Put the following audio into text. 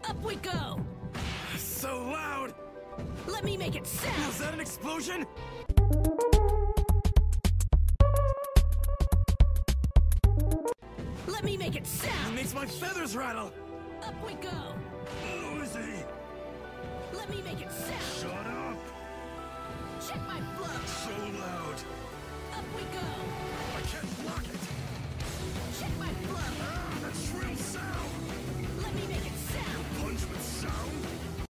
Up we go! So loud! Let me make it sound! Was that an explosion? Let me make it It sound! makes my feathers rattle! Up we go! Noisy! Let me make it sound! Shut up! Check my flow! So loud! Up we go!